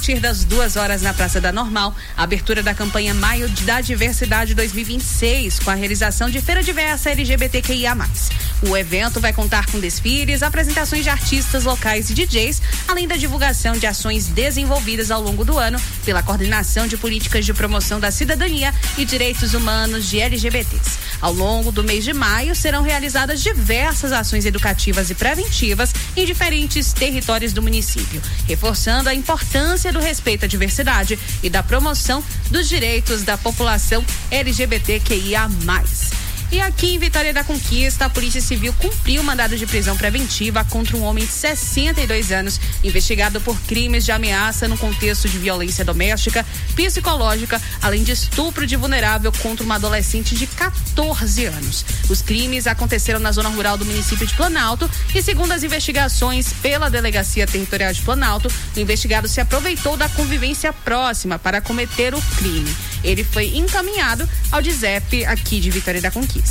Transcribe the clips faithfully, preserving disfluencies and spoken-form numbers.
partir das duas horas na Praça da Normal, a abertura da campanha Maio da Diversidade dois mil e vinte e seis, com a realização de Feira Diversa L G B T Q I A mais. O evento vai contar com desfiles, apresentações de artistas locais e D Js, além da divulgação de ações desenvolvidas ao longo do ano pela Coordenação de Políticas de Promoção da Cidadania e Direitos Humanos de L G B Ts. Ao longo do mês de maio, serão realizadas diversas ações educativas e preventivas em diferentes territórios do município, reforçando a importância do respeito à diversidade e da promoção dos direitos da população L G B T Q I A mais. E aqui em Vitória da Conquista, a Polícia Civil cumpriu o mandado de prisão preventiva contra um homem de sessenta e dois anos, investigado por crimes de ameaça no contexto de violência doméstica, psicológica, além de estupro de vulnerável contra uma adolescente de quatorze anos. Os crimes aconteceram na zona rural do município de Planalto e, segundo as investigações pela Delegacia Territorial de Planalto, o investigado se aproveitou da convivência próxima para cometer o crime. Ele foi encaminhado ao D S E P aqui de Vitória da Conquista.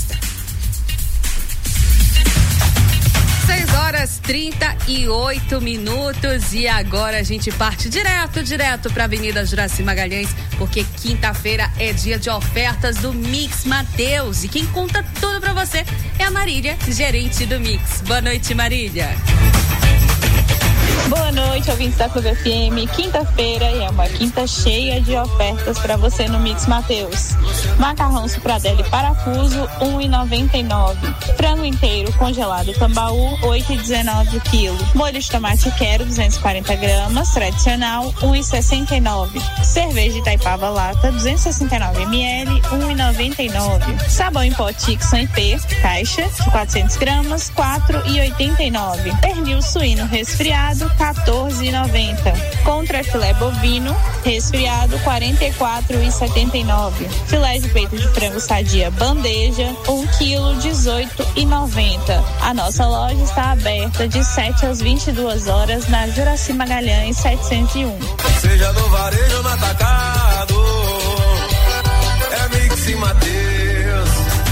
seis horas trinta e oito minutos e agora a gente parte direto, direto para a Avenida Juraci Magalhães, porque quinta-feira é dia de ofertas do Mix Mateus e quem conta tudo para você é a Marília, gerente do Mix. Boa noite, Marília. Boa noite, ouvintes da Clube F M. Quinta-feira é uma quinta cheia de ofertas para você no Mix Mateus. Macarrão Supradeli parafuso, um real e noventa e nove centavos. Frango inteiro congelado Tambaú, oito reais e dezenove centavos o quilo. Molho de tomate quero, duzentos e quarenta gramas, tradicional, um real e sessenta e nove centavos. Cerveja Itaipava lata, duzentos e sessenta e nove mililitros, um real e noventa e nove centavos. Sabão em pó Tixon I P, caixa, de quatrocentas gramas, quatro reais e oitenta e nove centavos. Pernil suíno resfriado, quatorze reais e noventa centavos. Contra filé bovino resfriado, quarenta e quatro reais e setenta e nove centavos. Filé de peito de frango sadia bandeja, um quilo, dezoito reais e noventa centavos. A nossa loja está aberta de sete às vinte e duas horas na Juraci Magalhães setecentos e um. Seja no varejo ou no atacado, é Mix e Mateus.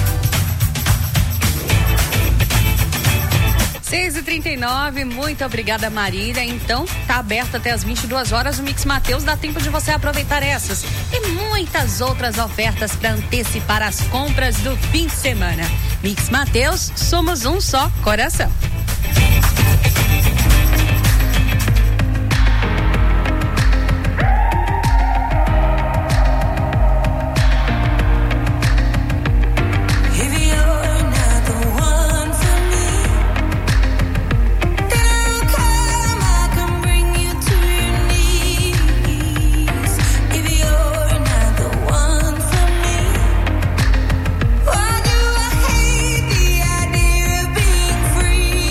seis e trinta e nove, muito obrigada, Marília. Então, tá aberto até as vinte e duas horas o Mix Mateus, dá tempo de você aproveitar essas e muitas outras ofertas para antecipar as compras do fim de semana. Mix Mateus, somos um só coração. Free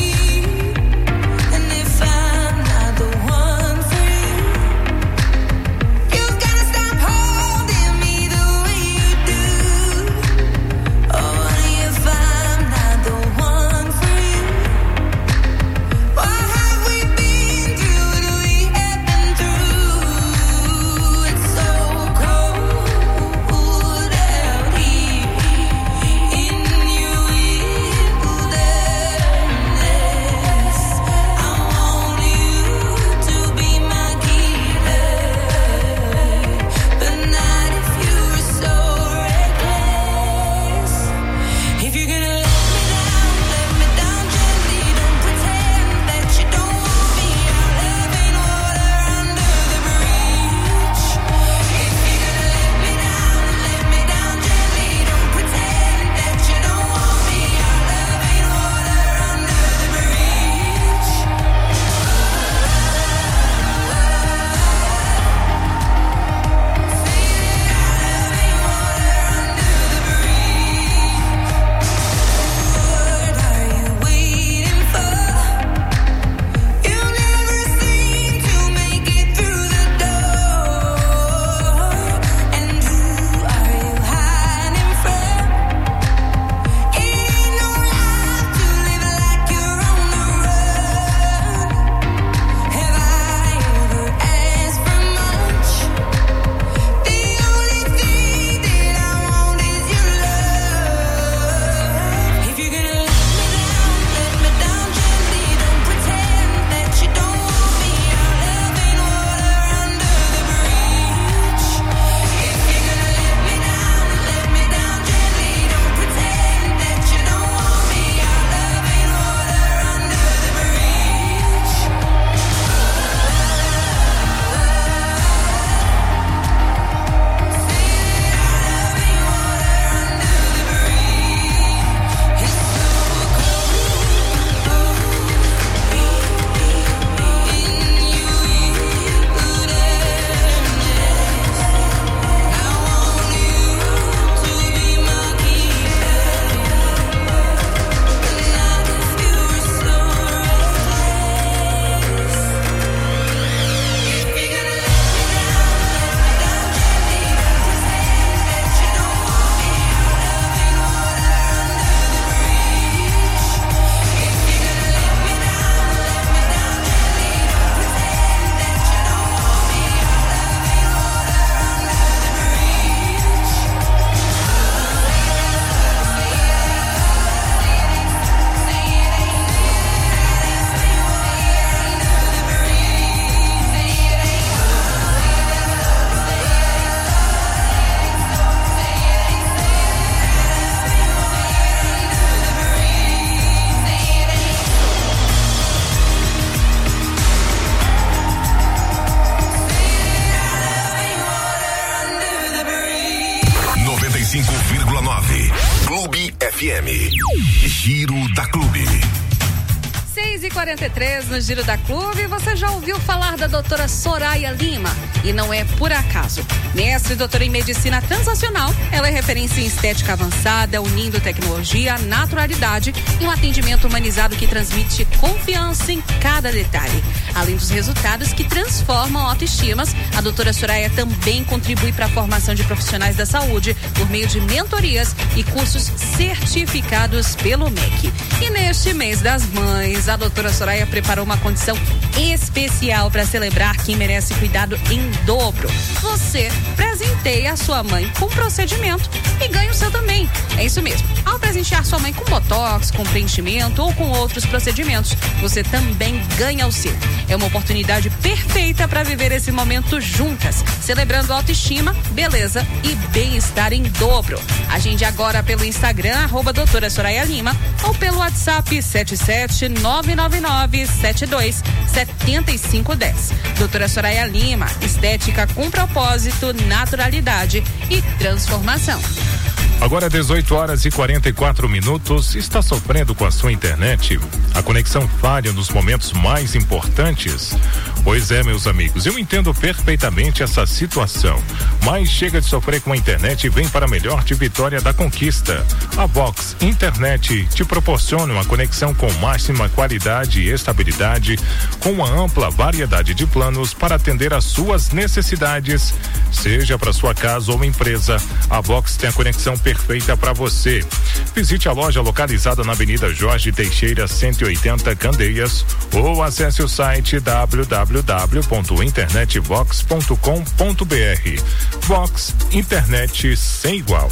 F M. Giro da Clube. seis e quarenta e três no Giro da Clube. Você já ouviu falar da doutora Soraya Lima? E não é por acaso. Mestre e doutora em medicina transacional, ela é referência em estética avançada, unindo tecnologia, naturalidade e um atendimento humanizado que transmite confiança em cada detalhe. Além dos resultados que transformam autoestimas, a doutora Soraya também contribui para a formação de profissionais da saúde por meio de mentorias e cursos certificados pelo M E C. E neste mês das mães, a doutora Soraya preparou uma condição especial para celebrar quem merece cuidado em dobro. Você presenteia a sua mãe com procedimento e ganha o seu também. É isso mesmo. Ao presentear sua mãe com botox, com preenchimento ou com outros procedimentos, você também ganha o seu. É uma oportunidade perfeita para viver esse momento juntas, celebrando autoestima, beleza e bem-estar em dobro. Agende agora pelo Instagram, arroba doutora Soraya Lima, ou pelo WhatsApp sete sete nove nove nove sete dois sete cinco um zero. Doutora Soraya Lima, estética com propósito, naturalidade e transformação. Agora dezoito horas e quarenta e quatro minutos. Está sofrendo com a sua internet? A conexão falha nos momentos mais importantes? Pois é, meus amigos, eu entendo perfeitamente essa situação, mas chega de sofrer com a internet e vem para a melhor de Vitória da Conquista. A Vox Internet te proporciona uma conexão com máxima qualidade e estabilidade, com uma ampla variedade de planos para atender às suas necessidades, seja para sua casa ou empresa. A Vox tem a conexão perfeita para você. Visite a loja localizada na Avenida Jorge Teixeira cento e oitenta, Candeias, ou acesse o site w w w ponto internetvox ponto com ponto b r. Vox, internet sem igual.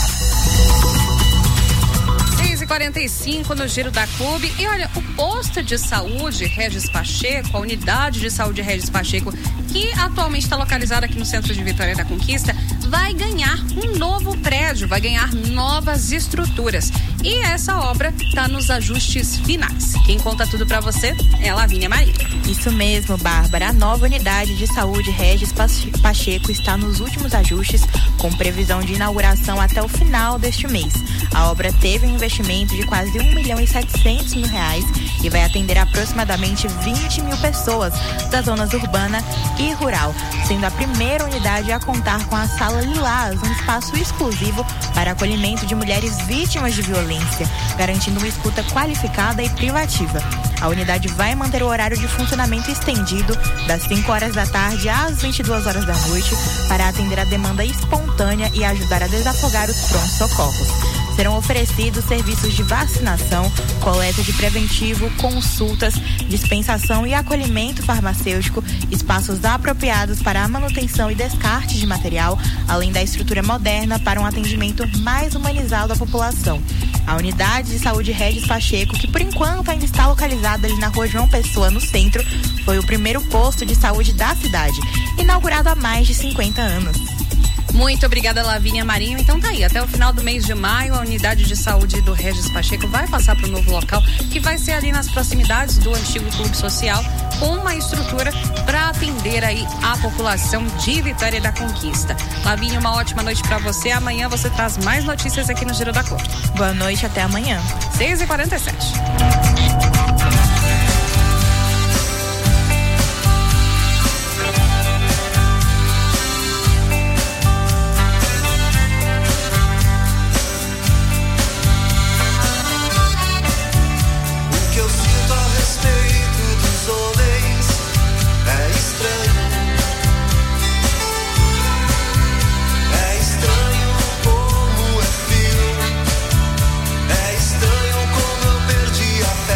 seis e quarenta e cinco no Giro da Clube. E olha, o posto de saúde Regis Pacheco, a unidade de saúde Regis Pacheco, que atualmente está localizada aqui no centro de Vitória da Conquista, vai ganhar um novo prédio, vai ganhar novas estruturas. E essa obra está nos ajustes finais. Quem conta tudo para você é a Lavínia Maria. Isso mesmo, Bárbara. A nova unidade de saúde Regis Pacheco está nos últimos ajustes, com previsão de inauguração até o final deste mês. A obra teve um investimento de quase um milhão e setecentos mil reais e vai atender aproximadamente vinte mil pessoas das zonas urbana e rural, sendo a primeira unidade a contar com a Sala Lilás, um espaço exclusivo para acolhimento de mulheres vítimas de violência, garantindo uma escuta qualificada e privativa. A unidade vai manter o horário de funcionamento estendido das cinco horas da tarde às vinte e duas horas da noite para atender a demanda espontânea e ajudar a desafogar os prontos-socorros. Serão oferecidos serviços de vacinação, coleta de preventivo, consultas, dispensação e acolhimento farmacêutico, espaços apropriados para a manutenção e descarte de material, além da estrutura moderna para um atendimento mais humanizado à população. A unidade de saúde Regis Pacheco, que por enquanto ainda está localizada ali na rua João Pessoa, no centro, foi o primeiro posto de saúde da cidade, inaugurado há mais de cinquenta anos. Muito obrigada, Lavínia Marinho. Então tá aí, até o final do mês de maio, a unidade de saúde do Regis Pacheco vai passar para o novo local, que vai ser ali nas proximidades do antigo Clube Social, com uma estrutura para atender aí a população de Vitória da Conquista. Lavínia, uma ótima noite para você. Amanhã você traz mais notícias aqui no Giro da Clube. Boa noite, até amanhã. seis e quarenta e sete. É estranho como eu perdi a fé.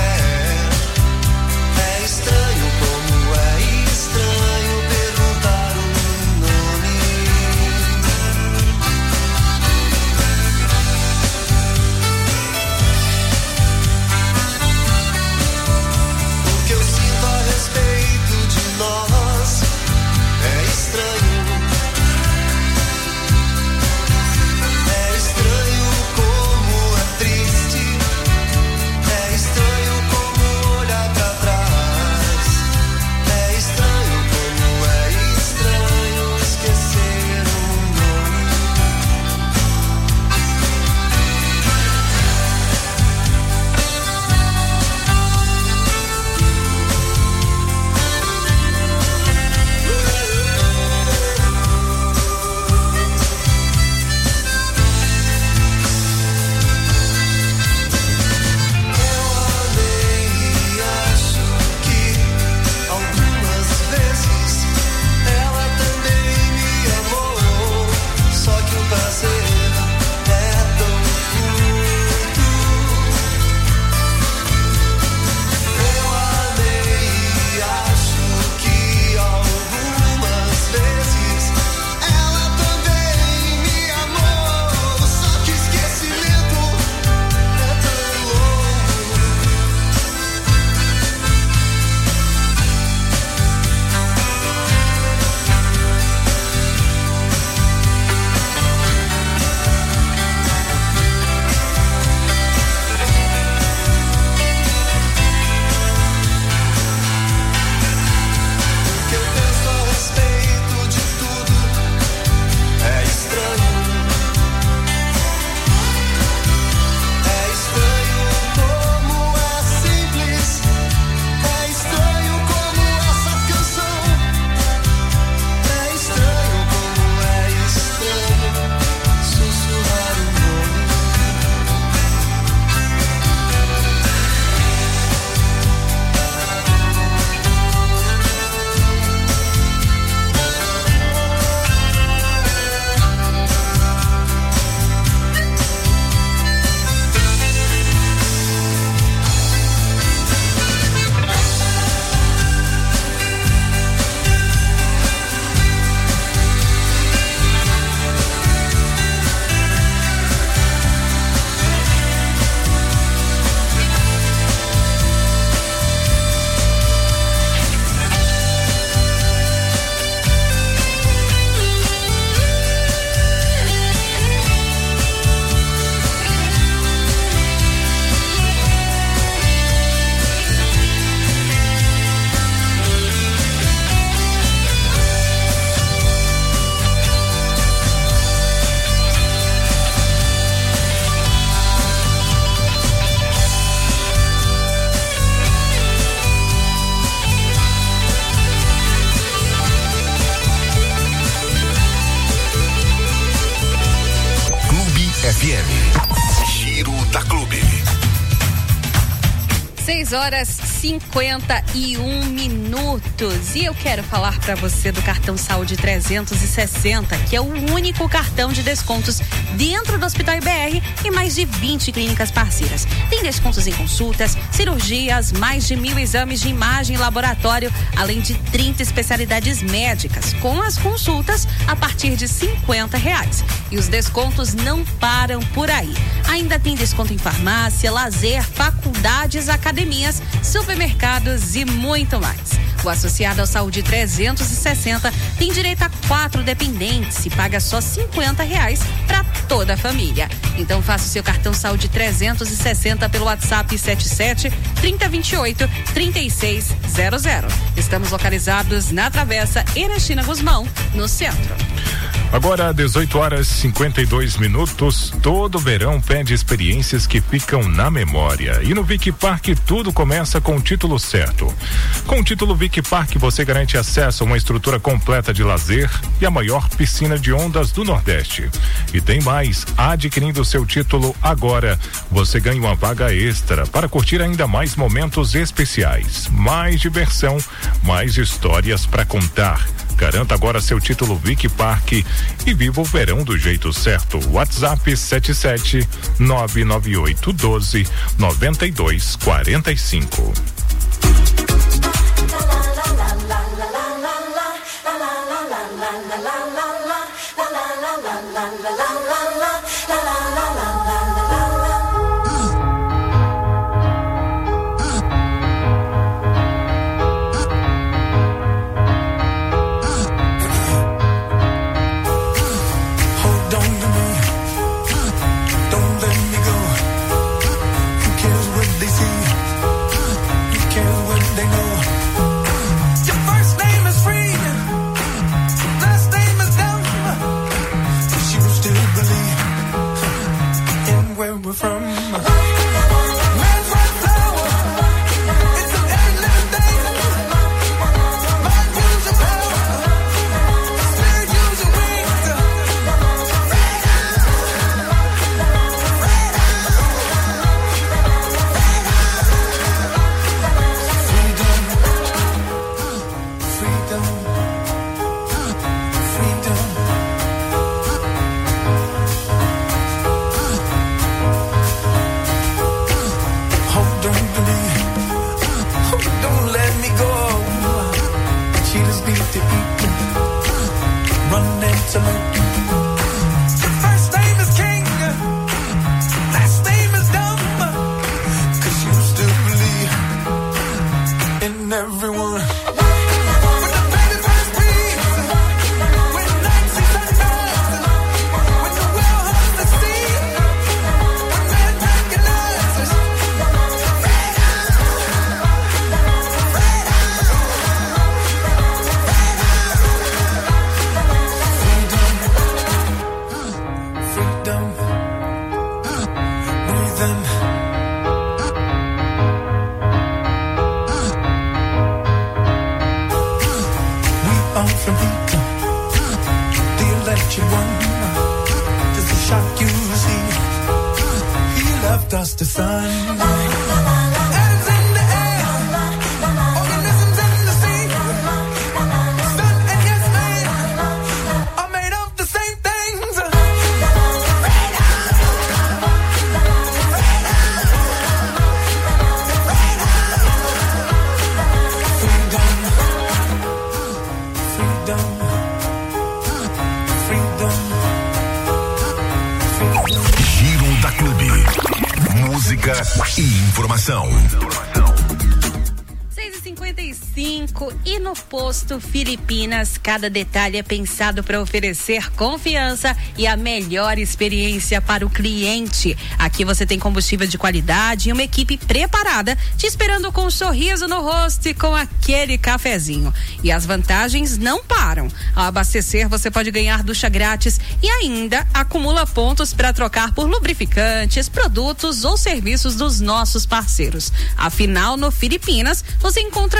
dez horas cinquenta e um minutos. E eu quero falar para você do cartão Saúde trezentos e sessenta, que é o único cartão de descontos dentro do Hospital I B R e mais de vinte clínicas parceiras. Tem descontos em consultas, cirurgias, mais de mil exames de imagem e laboratório, além de trinta especialidades médicas, com as consultas a partir de cinquenta reais. E os descontos não param por aí. Ainda tem desconto em farmácia, lazer, faculdades, academias, supermercados e muito mais. O associado ao Saúde trezentos e sessenta tem direito a quatro dependentes e paga só cinquenta reais para toda a família. Então faça o seu cartão Saúde trezentos e sessenta pelo WhatsApp sete sete, trinta, vinte e oito, trinta e seis zero zero. Estamos localizados na Travessa Ernestina Guzmão, no centro. Agora, dezoito horas e cinquenta e dois minutos. Todo verão pede experiências que ficam na memória. E no Vic Park tudo começa com o título certo. Com o título Vic Park você garante acesso a uma estrutura completa de lazer e a maior piscina de ondas do Nordeste. E tem mais, adquirindo seu título agora, você ganha uma vaga extra para curtir ainda mais momentos especiais. Mais diversão, mais histórias para contar. Garanta agora seu título Vic Park e viva o verão do jeito certo. WhatsApp sete sete, nove nove oito um dois, nove dois quatro cinco. E informação. seis e cinquenta e cinco e no posto Filipinas, cada detalhe é pensado para oferecer confiança e a melhor experiência para o cliente. Aqui você tem combustível de qualidade e uma equipe preparada te esperando com um sorriso no rosto e com aquele cafezinho. E as vantagens não param. Ao abastecer, você pode ganhar ducha grátis e ainda acumula pontos para trocar por lubrificantes, produtos ou serviços dos nossos parceiros. Afinal, no Filipinas, você encontra tudo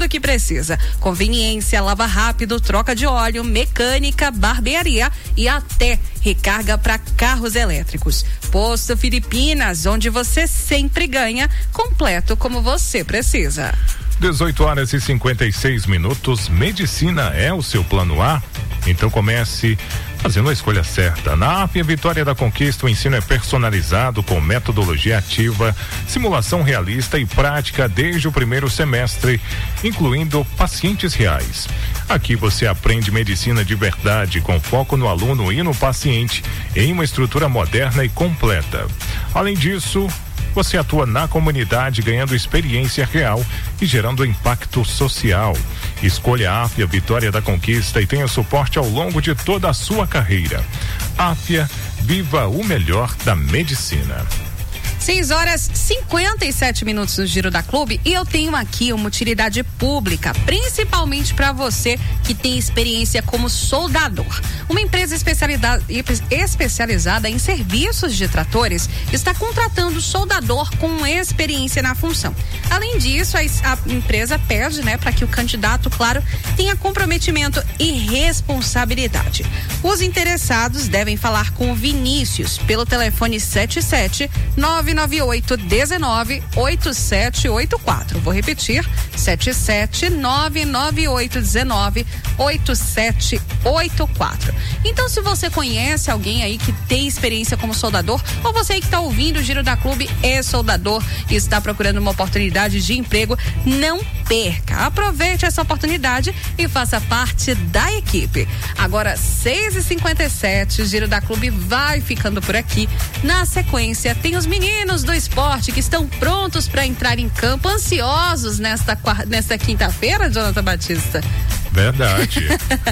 tudo que precisa. Conveniência, lava rápido, troca de óleo, mecânica, barbearia e até recarga para carros elétricos. Posto Filipinas, onde você sempre ganha, completo como você precisa. dezoito horas e cinquenta e seis minutos. Medicina é o seu plano A? Então comece fazendo a escolha certa. Na Áfia Vitória da Conquista, o ensino é personalizado com metodologia ativa, simulação realista e prática desde o primeiro semestre, incluindo pacientes reais. Aqui você aprende medicina de verdade, com foco no aluno e no paciente, em uma estrutura moderna e completa. Além disso, você atua na comunidade, ganhando experiência real e gerando impacto social. Escolha a Áfia Vitória da Conquista e tenha suporte ao longo de toda a sua carreira. Áfia, viva o melhor da medicina. seis horas e cinquenta e sete minutos no Giro da Clube, e eu tenho aqui uma utilidade pública, principalmente para você que tem experiência como soldador. Uma empresa especializada, especializada em serviços de tratores está contratando soldador com experiência na função. Além disso, a, a empresa pede, né, para que o candidato, claro, tenha comprometimento e responsabilidade. Os interessados devem falar com o Vinícius pelo telefone sete sete nove nove oito um nove oito sete oito quatro. Vou repetir: sete sete nove nove oito um nove oito sete oito quatro. Então, se você conhece alguém aí que tem experiência como soldador, ou você aí que está ouvindo o Giro da Clube é soldador e está procurando uma oportunidade de emprego, não perca. Aproveite essa oportunidade e faça parte da equipe. Agora, seis e cinquenta e sete, o Giro da Clube vai ficando por aqui. Na sequência, tem os meninos do esporte que estão prontos para entrar em campo, ansiosos nesta, nesta quinta-feira, Jonathan Batista. Verdade.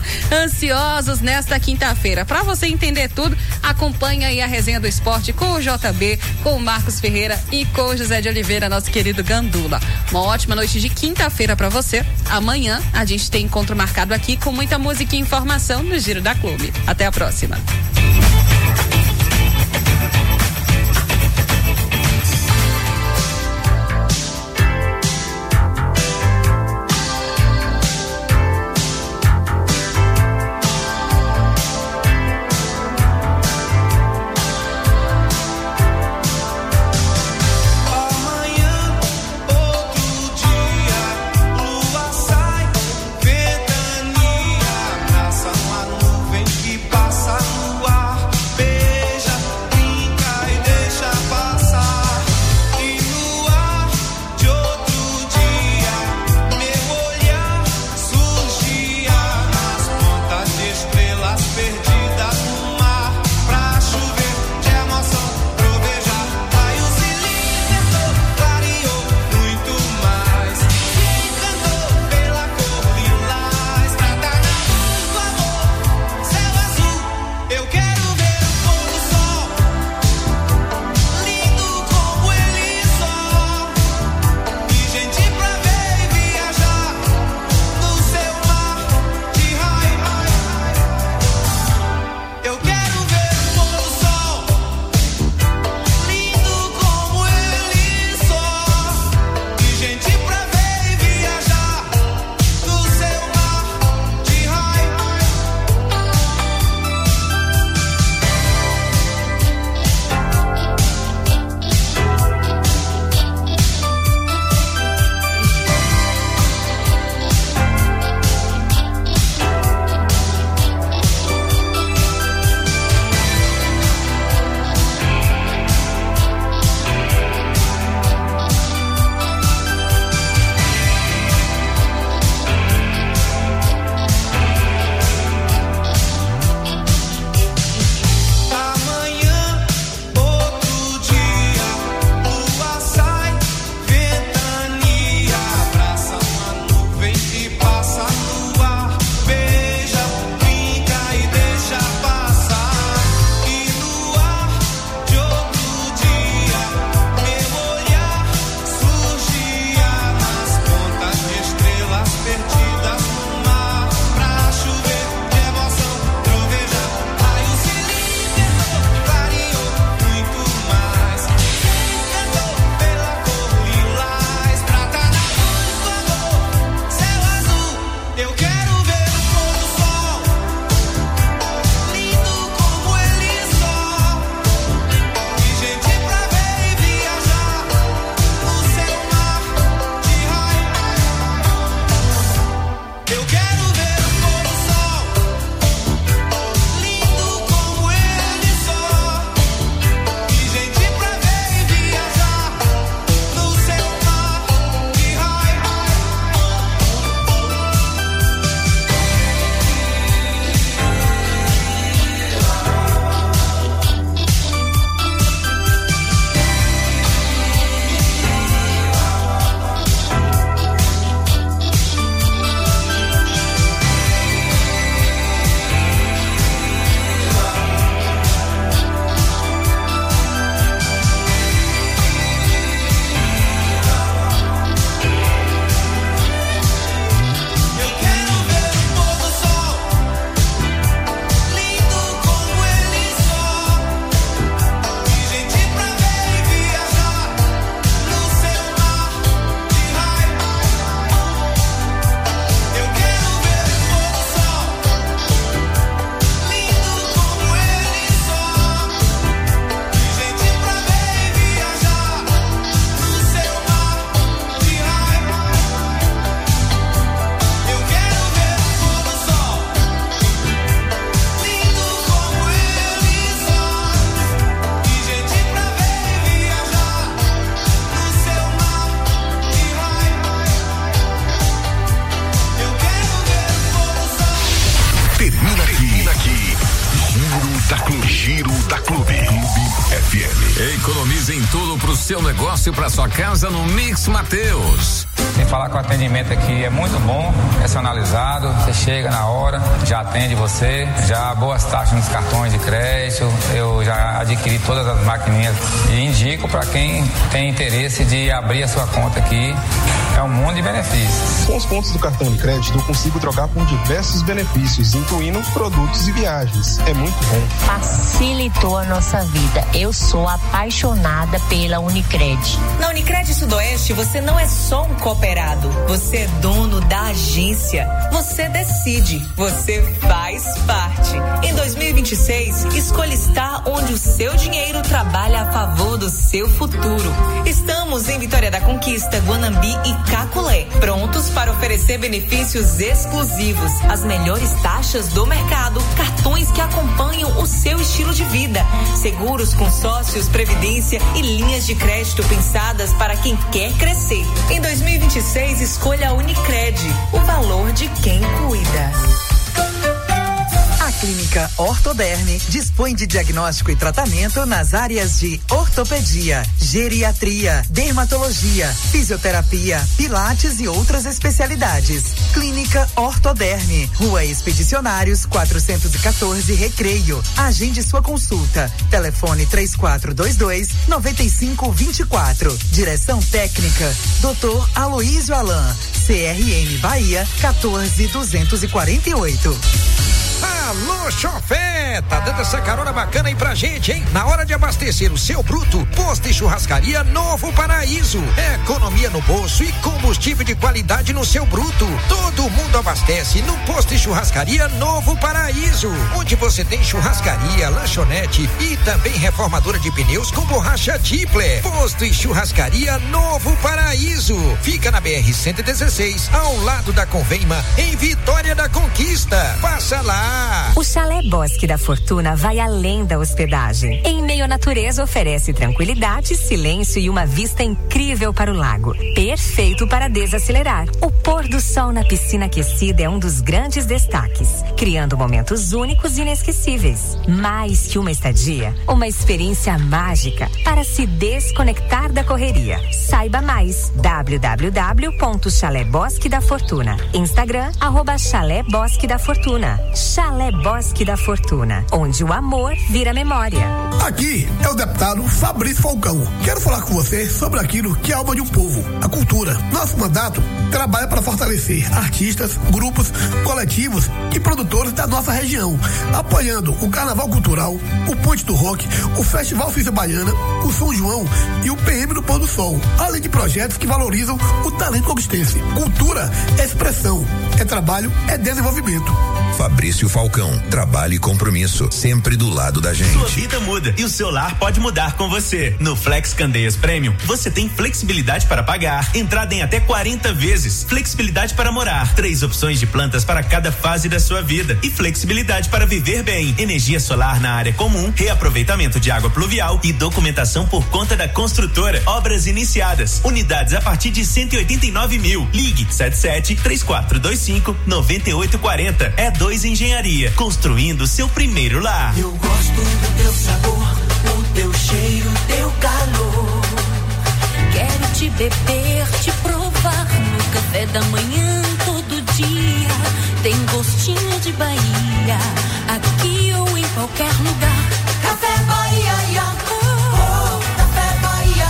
Ansiosos nesta quinta-feira. Para você entender tudo, acompanha aí a resenha do esporte com o J B, com o Marcos Ferreira e com o José de Oliveira, nosso querido Gandula. Uma ótima noite de quinta-feira para você. Amanhã a gente tem encontro marcado aqui com muita música e informação no Giro da Clube. Até a próxima. Passa no ar. Giro da Clube. Giro da Clube. Clube F M. Economize em tudo pro seu negócio, pra sua casa no Mix Mateus. Sem falar que o atendimento aqui é muito bom, personalizado, você chega na hora, já atende você, já boas taxas nos cartões de crédito, eu já adquiri todas as maquininhas e indico para quem tem interesse de abrir a sua conta aqui, é um mundo de benefícios. Com os pontos do cartão de crédito eu consigo trocar por diversos benefícios, incluindo produtos e viagens, é muito bom. Facilitou a nossa vida, eu sou apaixonada pela Unicred. Na Unicred Sudoeste você não é só um cooperado, você é dono da agência, você decide, você faz parte. Em dois mil e vinte e seis, escolha estar onde o seu dinheiro trabalha a favor do seu futuro. Estamos em Vitória da Conquista, Guanambi e Caculé, prontos para oferecer benefícios exclusivos, as melhores taxas do mercado, cartões que acompanham o seu estilo de vida, seguros, consórcios, previdência e linhas de crédito pensadas para quem quer crescer. Em dois mil e vinte e seis, escolha a Unicred, o valor de quem cuida. A Clínica Ortoderme dispõe de diagnóstico e tratamento nas áreas de ortopedia, geriatria, dermatologia, fisioterapia, pilates e outras especialidades. Clínica Ortoderme, Rua Expedicionários quatrocentos e quatorze, Recreio. Agende sua consulta. Telefone três quatro dois dois, nove cinco dois quatro. Direção técnica doutor Aloísio Alain. C R M Bahia quatorze duzentos e quarenta e oito. Alô, chofé! Tá dando essa carona bacana aí pra gente, hein? Na hora de abastecer o seu bruto, Posto e Churrascaria Novo Paraíso. É economia no bolso e combustível de qualidade no seu bruto. Todo mundo abastece no Posto e Churrascaria Novo Paraíso, onde você tem churrascaria, lanchonete e também reformadora de pneus com borracha Tipler. Posto e Churrascaria Novo Paraíso. Fica na B R cento e dezesseis, ao lado da Convema, em Vitória da Conquista. Passa lá. O Chalé Bosque da Fortuna vai além da hospedagem. Em meio à natureza, oferece tranquilidade, silêncio e uma vista incrível para o lago. Perfeito para desacelerar. O pôr do sol na piscina aquecida é um dos grandes destaques, criando momentos únicos e inesquecíveis. Mais que uma estadia, uma experiência mágica para se desconectar da correria. Saiba mais. w w w ponto chalé bosque da fortuna. Instagram, arroba Chalé Bosque da Fortuna. Chalé Bosque da Fortuna, onde o amor vira memória. Aqui é o deputado Fabrício Falcão. Quero falar com você sobre aquilo que é a alma de um povo, a cultura. Nosso mandato trabalha para fortalecer artistas, grupos, coletivos e produtores da nossa região, apoiando o Carnaval Cultural, o Ponte do Rock, o Festival Cisa Baiana, o São João e o P M do Pôr do Sol, além de projetos que valorizam o talento conquistense. Cultura é expressão, é trabalho, é desenvolvimento. Fabrício Falcão, trabalho e compromisso, sempre do lado da gente. Sua vida muda e o seu lar pode mudar com você. No Flex Candeias Premium, você tem flexibilidade para pagar, entrada em até quarenta vezes, flexibilidade para morar, três opções de plantas para cada fase da sua vida e flexibilidade para viver bem. Energia solar na área comum, reaproveitamento de água pluvial e documentação por conta da construtora. Obras iniciadas, unidades a partir de cento e oitenta e nove mil. Ligue sete sete, três quatro dois cinco, nove oito quatro zero. É dois Engenharia, construindo seu primeiro lar. Eu gosto do teu sabor, o teu cheiro, teu calor. Quero te beber, te provar no café da manhã todo dia. Tem gostinho de Bahia, aqui ou em qualquer lugar. Café Bahia, ia. Oh, Café Bahia,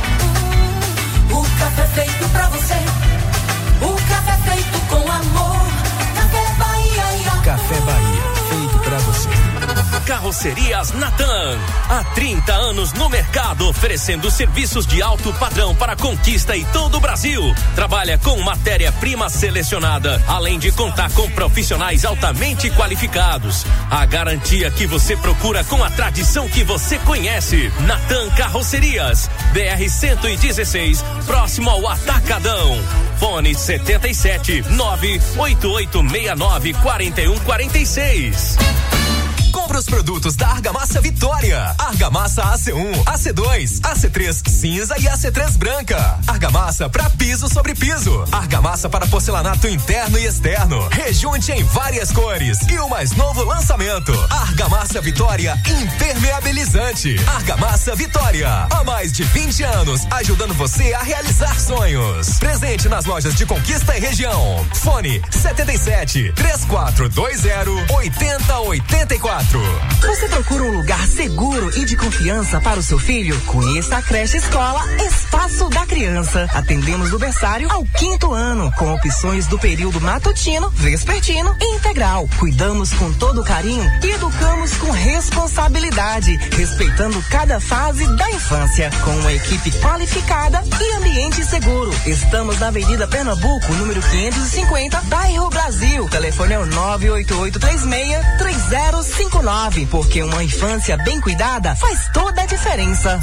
ia. O café feito pra você, o café feito com amor. Café Bahia, ia. Café Bahia, feito pra você. Carrocerias Natan, há trinta anos no mercado, oferecendo serviços de alto padrão para Conquista e todo o Brasil. Trabalha com matéria-prima selecionada, além de contar com profissionais altamente qualificados. A garantia que você procura com a tradição que você conhece. Natan Carrocerias, B R cento e dezesseis, próximo ao Atacadão. Fone setenta e sete, nove oito oito seis nove, quatro um quatro seis. Descubra os produtos da Argamassa Vitória. Argamassa A C um, A C dois, A C três cinza e A C três branca. Argamassa para piso sobre piso. Argamassa para porcelanato interno e externo. Rejunte em várias cores. E o mais novo lançamento: Argamassa Vitória impermeabilizante. Argamassa Vitória, há mais de vinte anos, ajudando você a realizar sonhos. Presente nas lojas de Conquista e região. Fone setenta e sete, três quatro dois zero, oito zero oito quatro. Você procura um lugar seguro e de confiança para o seu filho? Conheça a creche escola Espaço da Criança. Atendemos do berçário ao quinto ano, com opções do período matutino, vespertino e integral. Cuidamos com todo carinho e educamos com responsabilidade, respeitando cada fase da infância, com uma equipe qualificada e ambiente seguro. Estamos na Avenida Pernambuco, número quinhentos e cinquenta, bairro Brasil. Telefone é o nove oito oito três seis, três zero cinco nove, porque uma infância bem cuidada faz toda a diferença.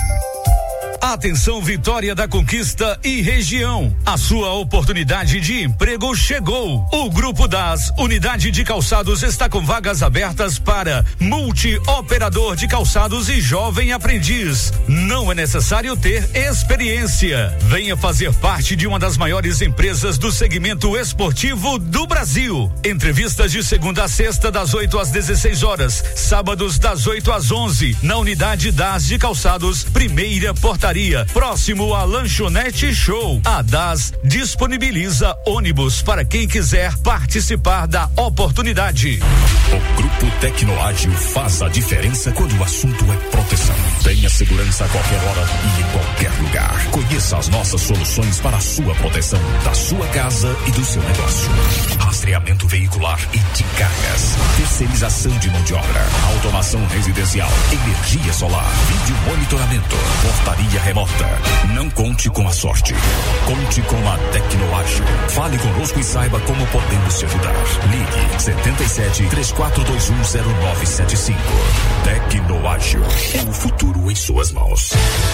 Atenção, Vitória da Conquista e região. A sua oportunidade de emprego chegou. O Grupo das Unidade de Calçados está com vagas abertas para multi-operador de calçados e jovem aprendiz. Não é necessário ter experiência. Venha fazer parte de uma das maiores empresas do segmento esportivo do Brasil. Entrevistas de segunda a sexta, das oito às dezesseis horas. Sábados, das oito às onze, na Unidade das de Calçados, primeira portaria, próximo à Lanchonete Show. A D A S disponibiliza ônibus para quem quiser participar da oportunidade. O Grupo Tecnoágil faz a diferença quando o assunto é proteção. Tenha segurança a qualquer hora e em qualquer lugar. Conheça as nossas soluções para a sua proteção, da sua casa e do seu negócio. Rastreamento veicular e de cargas, terceirização de mão de obra, automação residencial, energia solar, vídeo monitoramento, portaria remota. Não conte com a sorte. Conte com a Tecnoágil. Fale conosco e saiba como podemos te ajudar. Ligue setenta e sete, três quatro dois um, zero nove sete cinco. Tecnoágil. É o futuro em suas mãos.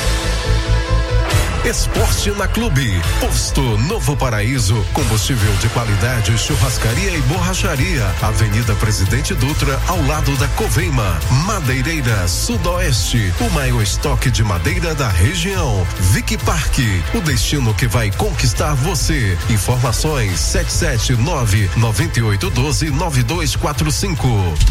Esporte na Clube. Posto Novo Paraíso. Combustível de qualidade, churrascaria e borracharia. Avenida Presidente Dutra, ao lado da Coveima. Madeireira Sudoeste. O maior estoque de madeira da região. Vic Park. O destino que vai conquistar você. Informações sete sete nove, nove oito um dois, nove dois quatro cinco.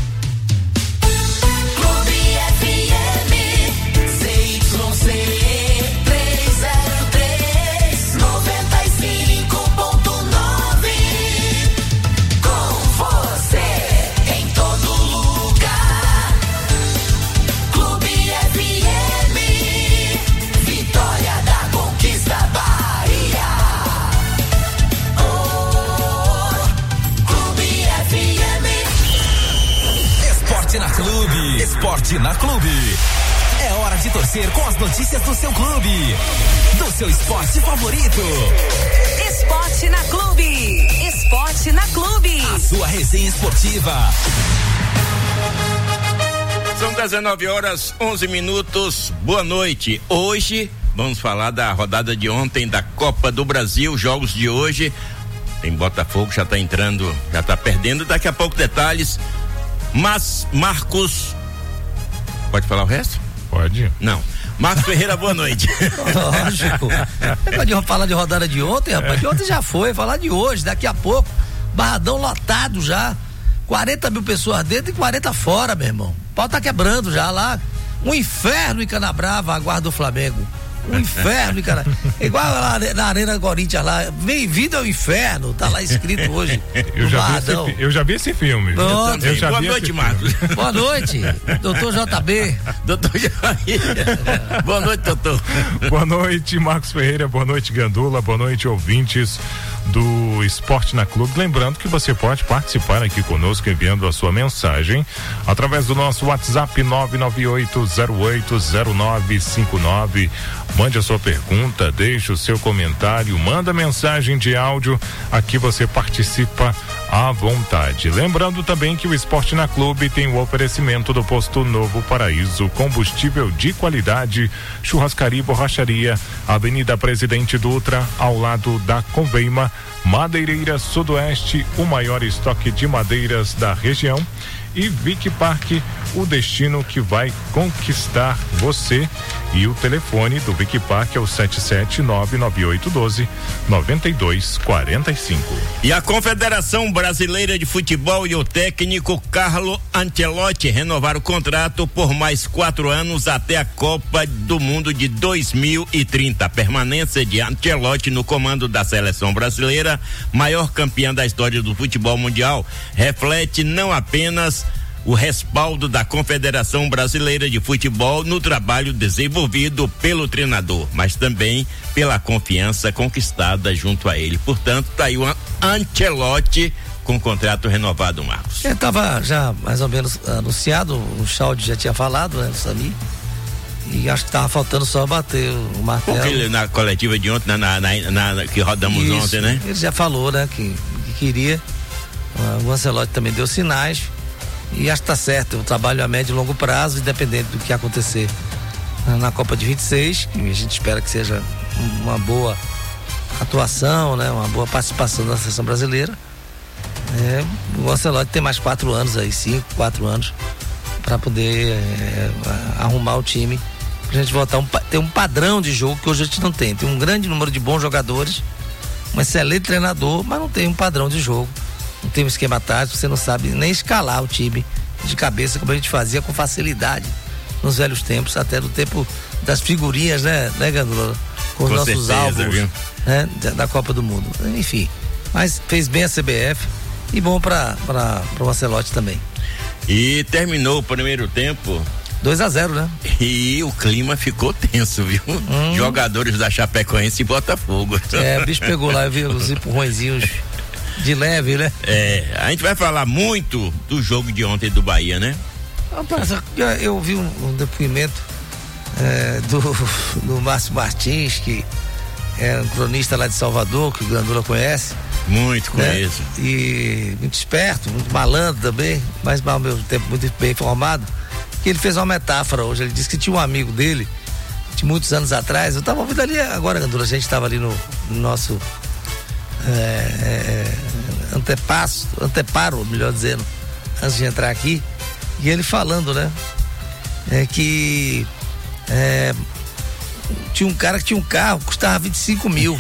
Esporte na Clube. É hora de torcer com as notícias do seu clube, do seu esporte favorito. Esporte na Clube. Esporte na Clube. A sua resenha esportiva. São dezenove horas, onze minutos. Boa noite. Hoje vamos falar da rodada de ontem da Copa do Brasil, jogos de hoje. Tem Botafogo, já tá entrando, já tá perdendo. Daqui a pouco detalhes. Mas Marcos, pode falar o resto? Pode. Não. Marcos Ferreira, boa noite. Lógico. Pode falar de rodada de ontem, rapaz. De ontem já foi, falar de hoje, daqui a pouco. Barradão lotado já. quarenta mil pessoas dentro e quarenta fora, meu irmão. O pau tá quebrando já lá. Um inferno em Canabrava, a guarda do Flamengo. Um inferno em Canabrava. Igual lá na Arena Corinthians lá. Bem-vindo ao inferno. Tá lá escrito hoje. Eu, já vi, esse, eu já vi esse filme. Eu eu já Boa vi noite, esse Marcos. Boa noite, doutor J B. Doutor Boa noite, doutor. Boa noite, Marcos Ferreira. Boa noite, Gandula. Boa noite, ouvintes do Esporte na Clube. Lembrando que você pode participar aqui conosco enviando a sua mensagem através do nosso WhatsApp nove nove oito zero oito zero nove cinco nove. Mande a sua pergunta, deixe o seu comentário, manda mensagem de áudio, aqui você participa à vontade. Lembrando também que o Esporte na Clube tem o oferecimento do Posto Novo Paraíso, combustível de qualidade, churrascaria e borracharia, Avenida Presidente Dutra, ao lado da Conveima, Madeireira Sudoeste, o maior estoque de madeiras da região, e Vic Park, o destino que vai conquistar você. E o telefone do Vic Park é o sete sete nove nove oito um dois nove dois quatro cinco. E a Confederação Brasileira de Futebol e o técnico Carlo Ancelotti renovaram o contrato por mais quatro anos até a Copa do Mundo de dois mil e trinta. A permanência de Ancelotti no comando da seleção brasileira, maior campeã da história do futebol mundial, reflete não apenas o respaldo da Confederação Brasileira de Futebol no trabalho desenvolvido pelo treinador, mas também pela confiança conquistada junto a ele. Portanto, tá aí o Ancelotti com contrato renovado, Marcos. É, tava já mais ou menos anunciado, o Chaldi já tinha falado, né, o Sami, e acho que tava faltando só bater o martelo. Porque ele, na coletiva de ontem, na, na, na, na que rodamos Isso, ontem, né? Ele já falou, né, que, que queria, uh, o Ancelotti também deu sinais. E acho que tá certo, o trabalho a médio e longo prazo, independente do que acontecer na Copa de vinte e seis, que a gente espera que seja uma boa atuação, né? Uma boa participação da seleção brasileira. É, o Ancelotti tem mais quatro anos aí, cinco, quatro anos, para poder é, arrumar o time, pra gente voltar a ter um padrão de jogo que hoje a gente não tem. Tem um grande número de bons jogadores, um excelente treinador, mas não tem um padrão de jogo. Não tem um esquema tático, você não sabe nem escalar o time de cabeça como a gente fazia com facilidade nos velhos tempos, até no tempo das figurinhas, né, né, Gandula? Com, com os nossos certeza, álbuns, né, da, da Copa do Mundo. Enfim, mas fez bem a C B F e bom para para o Ancelotti também. E terminou o primeiro tempo dois a zero, né? E o clima ficou tenso, viu? Hum. Jogadores da Chapecoense e Botafogo. É, o bicho pegou lá, viu? Os empurrõezinhos de leve, né? É, a gente vai falar muito do jogo de ontem do Bahia, né? Rapaz, eu vi um, um depoimento é, do, do Márcio Martins, que é um cronista lá de Salvador, que o Gandula conhece. Muito conheço. Né? E muito esperto, muito malandro também, mas ao mesmo tempo muito bem informado. Que ele fez uma metáfora hoje. Ele disse que tinha um amigo dele, de muitos anos atrás. Eu estava ouvindo ali agora, Gandula, a gente estava ali no, no nosso É, é, antepasso, anteparo, melhor dizendo, antes de entrar aqui, e ele falando, né, é que é, tinha um cara que tinha um carro que custava vinte e cinco mil,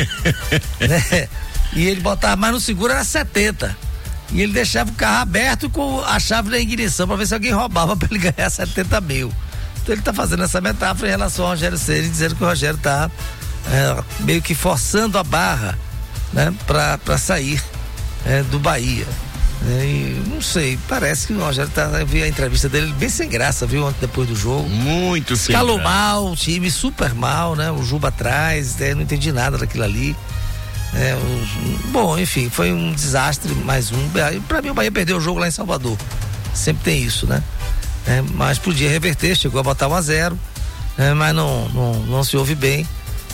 né, e ele botava mais no seguro, era setenta, e ele deixava o carro aberto com a chave da ignição para ver se alguém roubava para ele ganhar setenta mil. Então ele tá fazendo essa metáfora em relação ao Rogério Ceni, dizendo que o Rogério tá é, meio que forçando a barra, né, pra, pra sair é, do Bahia. É, e não sei, parece que o Rogério tá. Eu vi a entrevista dele bem sem graça, viu, ontem depois do jogo. Muito sem Escalou graça. mal, o time super mal, né? O Juba atrás, é, não entendi nada daquilo ali. É, o, bom, enfim, foi um desastre, mais um. Pra mim, o Bahia perdeu o jogo lá em Salvador. Sempre tem isso, né? É, mas podia reverter, chegou a botar um a zero, é, mas não, não, não se ouve bem.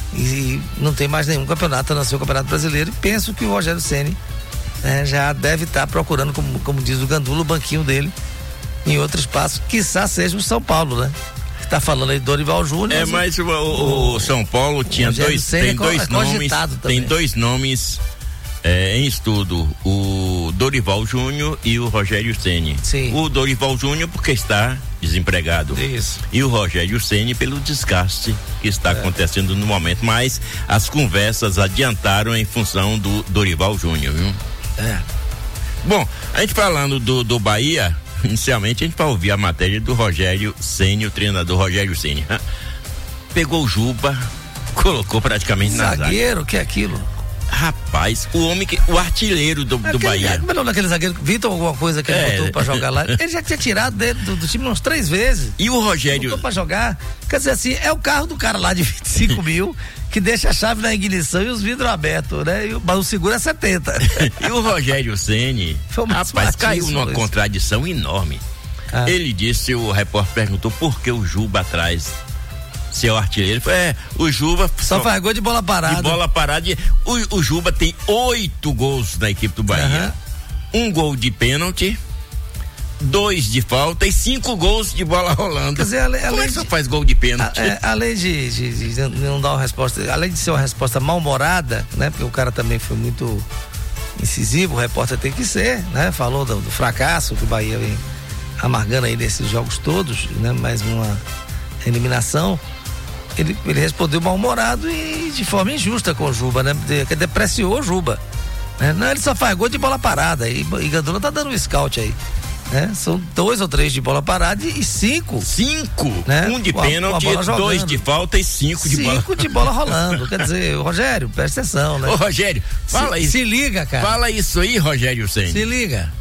E não tem mais nenhum campeonato a não ser o Campeonato Brasileiro. E penso que o Rogério Ceni é, já deve estar tá procurando, como, como diz o Gandula, o banquinho dele em outro espaço, quiçá seja o São Paulo, né? Que tá falando aí do Dorival Júnior. É, mas o, o, o São Paulo tinha dois, tem dois é nomes, tem dois nomes é, em estudo, o Dorival Júnior e o Rogério Ceni. Sim. O Dorival Júnior porque está desempregado. Isso. E o Rogério Ceni pelo desgaste que está é. acontecendo no momento, mas as conversas adiantaram em função do Dorival Júnior, viu? É. Bom, a gente falando do, do Bahia, inicialmente a gente vai ouvir a matéria do Rogério Ceni, o treinador Rogério Ceni. Pegou o Juba, colocou praticamente na zaga. Zagueiro, que é aquilo? Rapaz, o homem que, o artilheiro do, é do aquele, Bahia. Como é o nome daquele zagueiro? Vitor, alguma coisa que ele é. botou pra jogar lá. Ele já tinha tirado dele do, do time umas três vezes. E o Rogério? Botou pra jogar. Quer dizer assim, é o carro do cara lá de vinte e cinco mil que deixa a chave na ignição e os vidros abertos, né? E o, mas o seguro é setenta. E o Rogério Ceni, rapaz, caiu numa isso. contradição enorme. Ah. Ele disse, o repórter perguntou por que o Juba atrás. Seu artilheiro, é, o Juba só, só faz gol de bola parada. De bola parada. O, o Juba tem oito gols na equipe do Bahia. Uhum. Um gol de pênalti, dois de falta e cinco gols de bola rolando. Quer dizer, além, Como além é que de, só faz gol de pênalti? A, é, além de, de, de não dar uma resposta, além de ser uma resposta mal-humorada, né? Porque o cara também foi muito incisivo, o repórter tem que ser, né? Falou do, do fracasso que o Bahia vem, amargando aí nesses jogos todos, né? Mais uma eliminação. Ele, ele respondeu mal-humorado e de forma injusta com o Juba, né? Que depreciou o Juba. Né? Não, ele só faz gol de bola parada. E, e Gandula tá dando um scout aí. Né? São dois ou três de bola parada e cinco. Cinco? Né? Um de com a, pênalti, com dois de falta e cinco de bola. Cinco de bola rolando. Quer dizer, Rogério, presta atenção, né? Ô, Rogério, fala se, isso. Se liga, cara. Fala isso aí, Rogério Ceni. Se liga.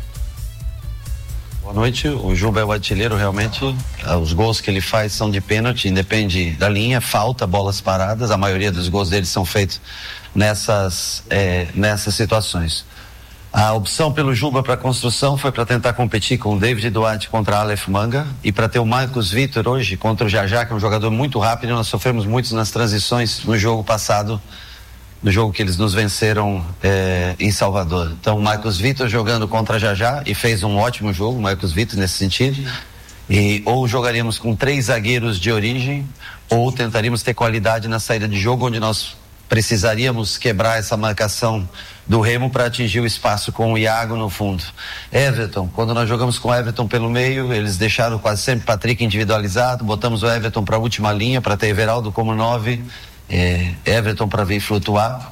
Boa noite, o Juba é o artilheiro, realmente, os gols que ele faz são de pênalti, independe da linha, falta, bolas paradas, a maioria dos gols dele são feitos nessas, é, nessas situações. A opção pelo Juba para construção foi para tentar competir com o David Duarte contra Aleph Manga e para ter o Marcos Vitor hoje contra o Jajá, que é um jogador muito rápido. Nós sofremos muito nas transições no jogo passado, no jogo que eles nos venceram é, em Salvador. Então, o Marcos Vitor jogando contra Jajá e fez um ótimo jogo, o Marcos Vitor, nesse sentido. E ou jogaríamos com três zagueiros de origem, ou tentaríamos ter qualidade na saída de jogo, onde nós precisaríamos quebrar essa marcação do Remo para atingir o espaço com o Iago no fundo. Everton, quando nós jogamos com o Everton pelo meio, eles deixaram quase sempre Patrick individualizado, botamos o Everton para a última linha, para ter Everaldo como nove, É, Everton para vir flutuar.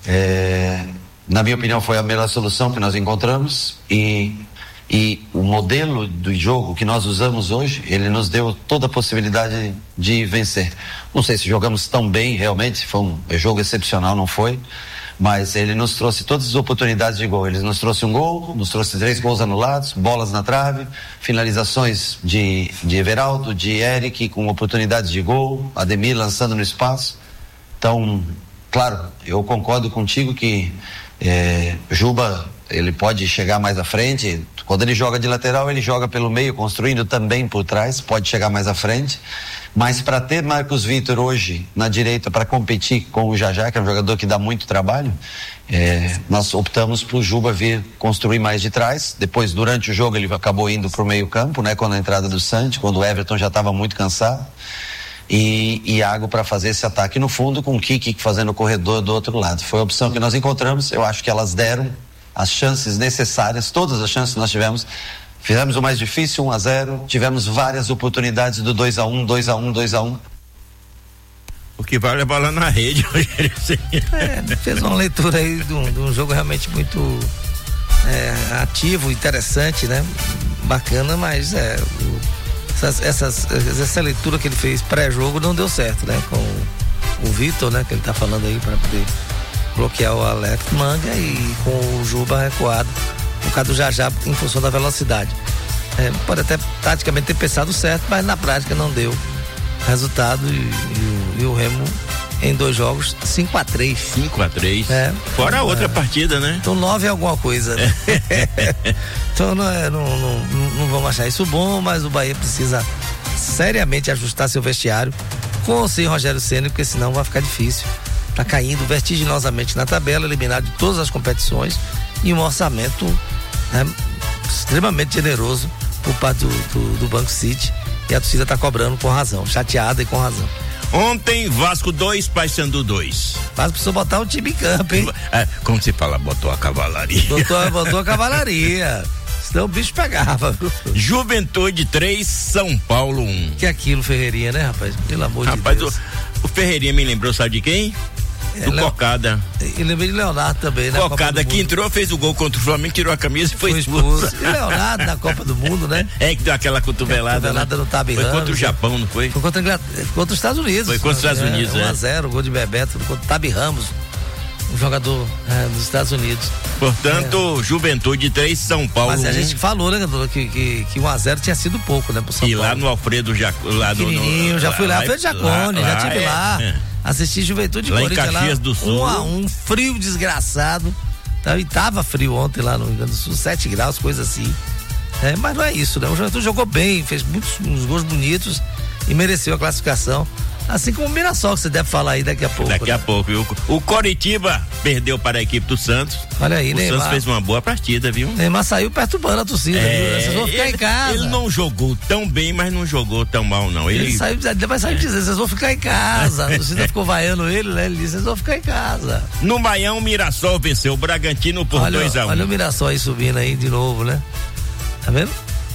É, na minha opinião foi a melhor solução que nós encontramos e, e o modelo do jogo que nós usamos hoje, ele nos deu toda a possibilidade de vencer. Não sei se jogamos tão bem realmente, foi um jogo excepcional, não foi, mas ele nos trouxe todas as oportunidades de gol. Ele nos trouxe um gol, nos trouxe três gols anulados, bolas na trave, finalizações de, de Everaldo, de Eric com oportunidades de gol, Ademir lançando no espaço. Então, claro, eu concordo contigo que é, Juba, ele pode chegar mais à frente. Quando ele joga de lateral, ele joga pelo meio, construindo também por trás, pode chegar mais à frente. Mas para ter Marcos Vitor hoje na direita para competir com o Jajá, que é um jogador que dá muito trabalho, é, nós optamos por Juba vir construir mais de trás. Depois, durante o jogo, ele acabou indo para o meio campo, né, com a entrada do Santos, quando o Everton já estava muito cansado. E Iago para fazer esse ataque no fundo, com o Kiki fazendo o corredor do outro lado. Foi a opção que nós encontramos. Eu acho que elas deram as chances necessárias, todas as chances que nós tivemos. Fizemos o mais difícil, um a zero, tivemos várias oportunidades do dois a um, dois a um, dois a um. O que vale é a bola na rede, Rogério. É, fez uma leitura aí de um, de um jogo realmente muito é, ativo, interessante, né? Bacana, mas é... O... Essas, essas, essa leitura que ele fez pré-jogo não deu certo, né? Com o Vitor, né? Que ele tá falando aí para poder bloquear o Aleph Manga e com o Juba recuado por causa do Jajá em função da velocidade. É, pode até taticamente ter pensado certo, mas na prática não deu resultado e, e, e o Remo em dois jogos, cinco a três. cinco a três. É. Fora a outra é. partida, né? Então nove é alguma coisa, né? Então não, é, não, não, não vamos achar isso bom, mas o Bahia precisa seriamente ajustar seu vestiário com ou sem Rogério Ceni, porque senão vai ficar difícil. Tá caindo vertiginosamente na tabela, eliminado de todas as competições e um orçamento, né, extremamente generoso por parte do, do, do Banco City, e a torcida tá cobrando com razão, chateada e com razão. Ontem, Vasco dois, Paysandu dois. Vasco precisou botar o time em campo, hein? É, como se fala, botou a cavalaria. Botou, botou a cavalaria. Senão o bicho pegava. Juventude três, São Paulo um. Que aquilo, Ferreirinha, né, rapaz? Pelo amor rapaz, de Deus. O, o Ferreirinha me lembrou, sabe de quem? Do é, Cocada. E lembrei de Leonardo também, né? Cocada que entrou, fez o gol contra o Flamengo, tirou a camisa e foi, foi expulso. expulso. E Leonardo na Copa do Mundo, né? É que deu aquela cotovelada. Cotovelada né? no Tabi Ramos. Foi contra o Japão, não foi? Foi contra, contra os Estados Unidos. Foi contra os Estados Unidos, é. um a zero, gol de Bebeto contra o Tabi Ramos, um jogador é, dos Estados Unidos. Portanto, é. Juventude três, São Paulo um. Mas a gente falou, né, Gandula, que, que, que um a zero tinha sido pouco, né, pro São e Paulo. lá no Alfredo Jaco, lá do no, já fui lá, Alfredo Jacone, já tive é, lá. É. Assisti Juventude lá em Caxias do Sul. Um a um, frio desgraçado. Tá, e tava frio ontem lá no Rio Grande do Sul, sete graus, coisa assim. É, mas não é isso, né? O Juventude jogou bem, fez muitos uns gols bonitos e mereceu a classificação. Assim como o Mirassol, que você deve falar aí daqui a pouco. Daqui né? a pouco, viu? O Coritiba perdeu para a equipe do Santos. Olha aí, o Neymar. O Santos fez uma boa partida, viu? Neymar saiu perturbando a torcida, é, viu? Vocês vão ficar ele, em casa. Ele não jogou tão bem, mas não jogou tão mal, não. Ele, ele saiu, ele vai sair dizendo, vocês vão ficar em casa. A torcida ficou vaiando ele, né? Ele disse, vocês vão ficar em casa. No Baião, o Mirassol venceu o Bragantino por dois a um. Olha o Mirassol aí subindo aí de novo, né? Tá vendo?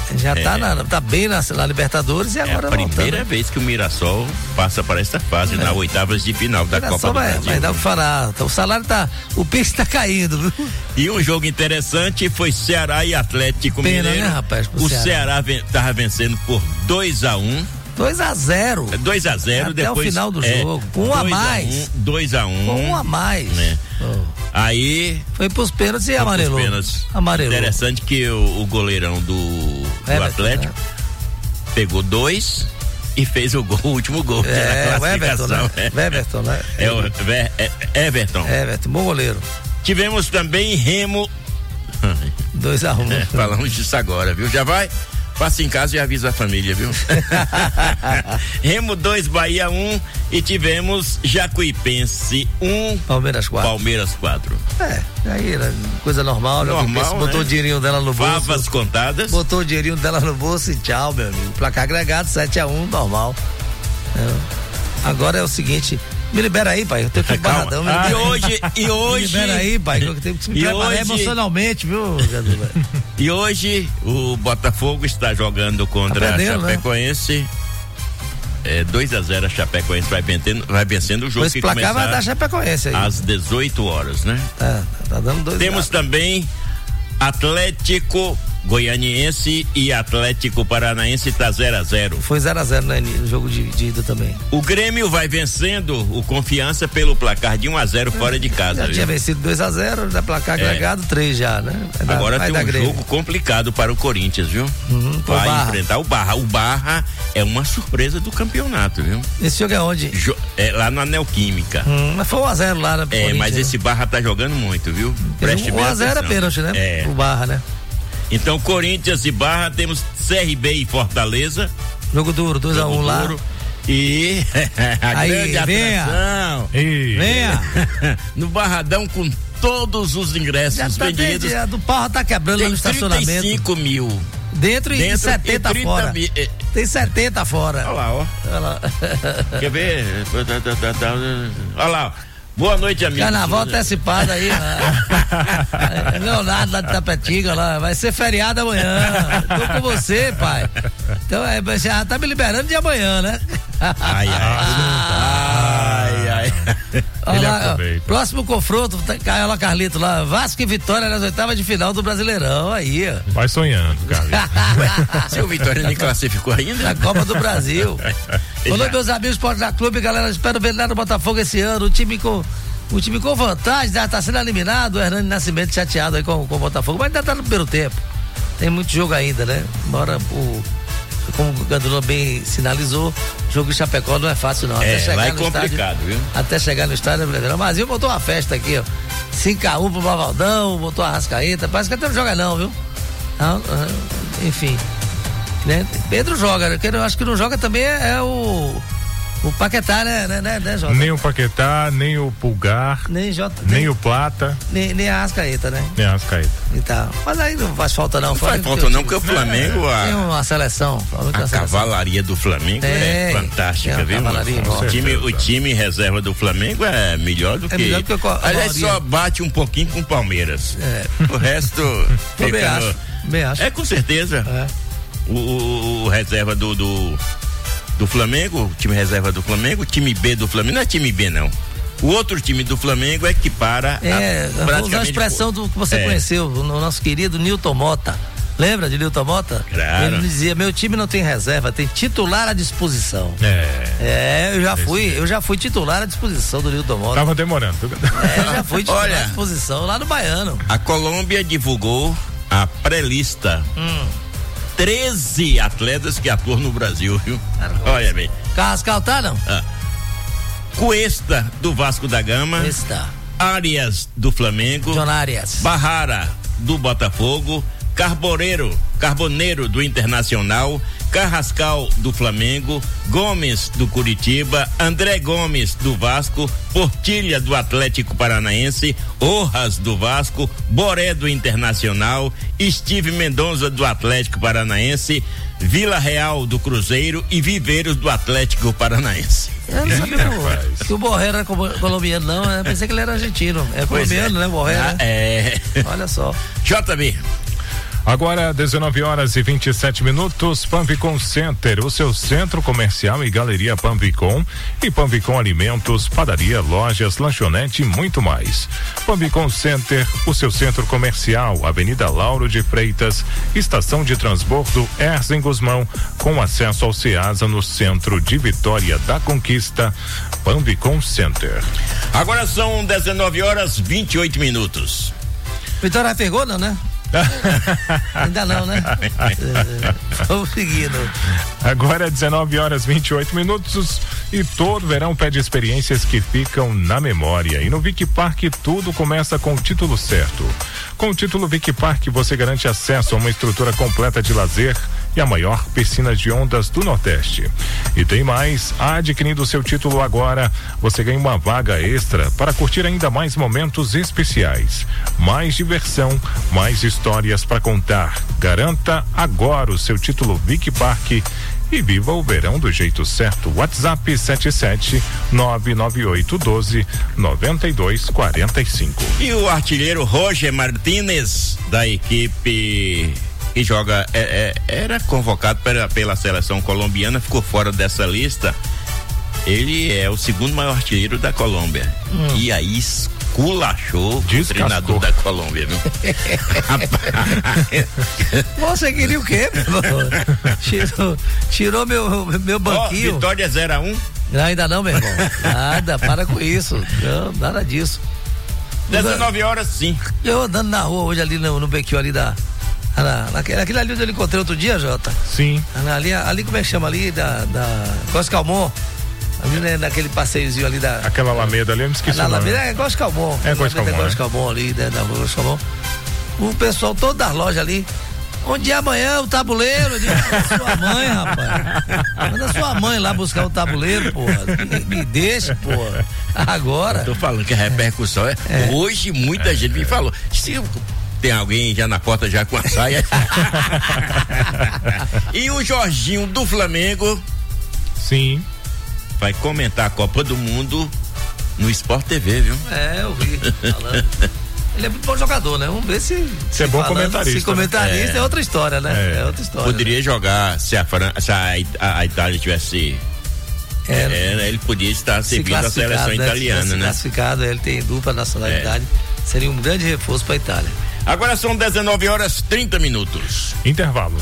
Já É. tá, na, tá bem na, na Libertadores e agora É a primeira voltando. vez que o Mirassol passa para esta fase, É. na oitavas de final da Olha Copa só, do vai, Brasil. vai dar o que falar. Então, o salário tá. O peixe tá caindo, viu? E um jogo interessante foi Ceará e Atlético Pena, Mineiro. né, rapaz, pro O Ceará. Ceará ven- tava vencendo por dois a um. dois a zero. dois a zero Até depois. o final do é, jogo. Com um a mais. dois a um. Com um a mais. Né? Oh. Aí. Foi pros pênaltis e amarelou. Pênaltis. Amarelou. Interessante que o, o goleirão do, do Everton, Atlético né? pegou dois e fez o gol, o último gol. que era É, a o Everton, classificação. né? O Everton, né? É o Ver- é- Everton. Everton, bom goleiro. Tivemos também Remo. dois a um. É, falamos disso agora, viu? Já vai? Passa em casa e avisa a família, viu? Remo dois, Bahia um e tivemos Jacuipense um, Palmeiras quatro. Palmeiras quatro. É, aí era coisa normal. Normal, Jacuipense botou né? o dinheirinho dela no bolso. Favas contadas. Botou o dinheirinho dela no bolso e tchau, meu amigo. Placar agregado sete a um, normal. É. Agora é o seguinte. Me libera aí, pai. Eu tenho que ir Calma. barradão. Me Ah, libera e aí. hoje- e hoje- Me libera aí, pai. Que eu tenho que me E preparar hoje- emocionalmente, viu, Gadula? E hoje o Botafogo está jogando contra Tá a perdendo, né? Chapecoense. É, dois a zero a Chapecoense vai vencendo, vai vencendo o jogo Esse que placar vai começar dar Chapecoense aí. às dezoito horas, né? Tá, tá dando dois. Temos também Atlético Goianiense e Atlético Paranaense tá zero a zero. Foi zero a zero né, no jogo de, de ida também. O Grêmio vai vencendo o Confiança pelo placar de um a zero fora de casa. Já viu? tinha vencido dois a zero, já placar É. agregado três já, né? Vai dar- Agora vai tem dar um Grêmio. jogo complicado para o Corinthians, viu? Uhum, o vai Barra. enfrentar o Barra. O Barra é uma surpresa do campeonato, viu? Esse jogo é onde? Jo- é lá na Neoquímica. Hum, mas foi um a zero lá na É, Corinthians, mas né? esse Barra tá jogando muito, viu? Preste bem um a zero é atenção. pênalti, né? É. O Barra, né? Então, Corinthians e Barra, temos C R B e Fortaleza. Jogo duro, dois a um lá. Duro. E a Aí, grande venha. atração. Venha. No Barradão com todos os ingressos Já tá vendidos. desde, a do Barra tá quebrando lá Tem no estacionamento. trinta e cinco mil. Dentro e Dentro setenta e trinta fora. mil. É. Tem setenta fora. Olha lá, ó. Olha lá. Quer ver? Olha lá, ó. Boa noite, amigo. Carnaval antecipado aí. Lá. Leonardo lá de Tapetinga lá. Vai ser feriado amanhã. Tô com você, pai. Então é, você já tá me liberando de amanhã, né? Ai, ai. ai, ai. Olha Ele lá, aproveita. ó, próximo confronto, tá- caiu lá, Carlito lá. Vasco e Vitória nas oitavas de final do Brasileirão. Aí, ó. Vai sonhando, cara. Seu Vitória nem classificou ainda? Na Copa do Brasil. Olá, meus amigos, Esporte da Clube, galera. Espero ver lá no Botafogo esse ano. O time com, o time com vantagem, já tá sendo eliminado. O Hernani Nascimento chateado aí com, com o Botafogo, mas ainda tá no primeiro tempo. Tem muito jogo ainda, né? Embora o. Como o Gandula bem sinalizou, o jogo de Chapecó não é fácil, não. É, lá é no complicado, estádio, viu? Até chegar no estádio brasileiro. Mas eu botou uma festa aqui, ó. cinco a um pro Bavaldão, botou a Rascaeta. Parece que até não joga, não, viu? Não, ah, enfim. Né? Pedro joga, né? Quem eu acho que não joga também é, é o. O Paquetá, né, né, né, né, Jota? Nem o Paquetá, nem o Pulgar, Nem Jota. nem o Plata, Nem, nem a Rascaeta, né? nem a Ascaeta. E tal. Mas aí não faz falta, não. Não faz falta não, porque o Flamengo, a, Tem uma seleção. Flamengo tem a uma seleção. cavalaria do Flamengo é Tem, fantástica, tem uma viu? cavalaria O enorme. time, o time reserva do Flamengo é melhor do É que. melhor do que a Aliás, maioria. só bate um pouquinho com o Palmeiras. É. O resto. Também fica no- acho. Também acho. É, com certeza. É. O, o- o reserva do, do, do Flamengo, o time reserva do Flamengo, o time B do Flamengo, não é time B, não. O outro time do Flamengo é que para. É, a, vou usar a expressão do que você É. conheceu, o nosso querido Nilton Mota. Lembra de Nilton Mota? Claro. Ele dizia: meu time não tem reserva, tem titular à disposição. É. É, eu já fui, eu já fui titular à disposição do Nilton Mota. Tava demorando. É, eu já fui titular Olha. à disposição lá no Baiano. A Colômbia divulgou a pré-lista. Hum. treze atletas que atuam no Brasil, viu? Olha bem. Carrascal tá, não? Ah. Cuesta, do Vasco da Gama. Cuesta. Arias, do Flamengo. John Arias. Barrara, do Botafogo. Carboneiro, Carboneiro, do Internacional. Carrascal, do Flamengo. Gomes, do Curitiba. André Gomes, do Vasco. Portilha, do Atlético Paranaense. Orras, do Vasco. Boré, do Internacional. Steve Mendonça, do Atlético Paranaense. Vila Real, do Cruzeiro. E Viveiros, do Atlético Paranaense. Eu não sabia que o, que o Borré era colo- colombiano, não, né? Pensei que ele era argentino. É Pois colombiano, é. né, Borré? Ah, né? é. Olha só. J B. Agora, dezenove horas e vinte e sete minutos, Panvicom Center, o seu centro comercial e galeria Panvicom e Panvicom Alimentos, padaria, lojas, lanchonete e muito mais. Panvicom Center, o seu centro comercial, Avenida Lauro de Freitas, estação de transbordo Erzen Guzmão, com acesso ao Ceasa no centro de Vitória da Conquista. Panvicom Center. Agora são dezenove horas e vinte e oito minutos. Vitória pegou, não, né? Ainda não, né? Vamos seguindo. Agora dezenove horas e vinte e oito minutos e todo verão pede experiências que ficam na memória. E no Vic Park tudo começa com o título certo. Com o título Vic Park você garante acesso a uma estrutura completa de lazer e a maior piscina de ondas do Nordeste. E tem mais, adquirindo o seu título agora, você ganha uma vaga extra para curtir ainda mais momentos especiais. Mais diversão, mais histórias para contar. Garanta agora o seu título Vic Park e viva o verão do jeito certo. WhatsApp sete sete nove nove oito um dois nove dois quatro cinco. E o artilheiro Roger Martínez, da equipe que joga, é, é, era convocado pela, pela seleção colombiana, ficou fora dessa lista. Ele é o segundo maior artilheiro da Colômbia. Hum. E aí esculachou o treinador da Colômbia, viu? Você queria o quê, meu irmão? Tirou, tirou meu, meu banquinho. Oh, Vitória zero a um? Não, ainda não, meu irmão. Nada, para com isso. Não, nada disso. dezenove horas, sim. Eu andando na rua hoje ali no, no bequinho ali da. Na, naquele, naquele ali onde eu encontrei outro dia, Jota. Sim. Ali, ali como é que chama ali? Da, da Costa Calmon. Ali, né, naquele passeiozinho ali da. Aquela Alameda ali, eu me esqueci. Na Alameda é Costa Calmon. É Costa Calmon. É Costa Calmon ali, né, da Costa Calmon. O pessoal todo das lojas ali. Onde é amanhã o tabuleiro? De sua mãe, rapaz. Manda sua mãe lá buscar o tabuleiro, porra. Me deixa, porra. Agora. Eu tô falando que a repercussão é. é. Hoje muita é. gente me falou. Se tem alguém já na porta já com a saia. E o Jorginho do Flamengo. Sim. Vai comentar a Copa do Mundo no Sport T V, viu? É, eu vi. Falando. Ele é muito bom jogador, né? Vamos ver se. Se é bom falando, comentarista. Se comentarista né? é. é outra história, né? É, é outra história. Poderia né? jogar se a, Fran... se a, a, a Itália tivesse. É, é, ele podia estar servindo a seleção né? italiana, se né? Classificado, ele tem dupla nacionalidade. É. Seria um grande reforço para a Itália. Agora são dezenove horas e trinta minutos. Intervalo.